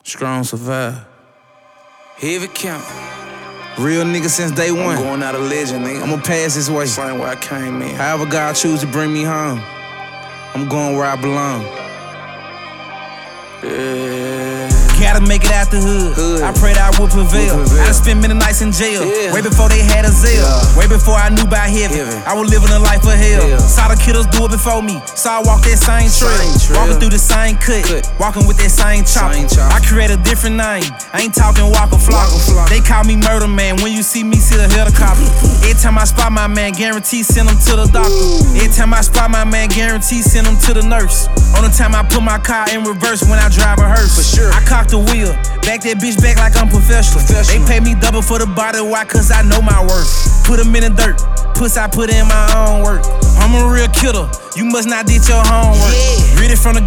Strong survive. Heavy count. Real nigga since day one. I'm going out a legend, nigga. I'ma pass this way. Same way I came in. However God choose to bring me home, I'm going where I belong. Gotta make it out the hood. I prayed I would prevail. I done spent many nights in jail. Way before they had a zeal. Way before I knew about heaven. I was living a life of hell. Saw the killers do it before me. Saw I walk that same trail. Walking through the same cut. Walking with that same chop. I create a different name. I ain't talking Waka Flocka. They call me Murder Man. When you see me, see the helicopter. Every time I spot my man, guarantee send him to the doctor. Every time I spot my man, guarantee send him to the nurse. On the time I put my car in reverse when I drive a hearse. For sure. I cock the wheel, back that bitch back like I'm professional. They pay me double for the body, why? Cause I know my worth. Put 'em in the dirt, puss I put in my own work. I'm a real killer, you must not did your homework. Read it from the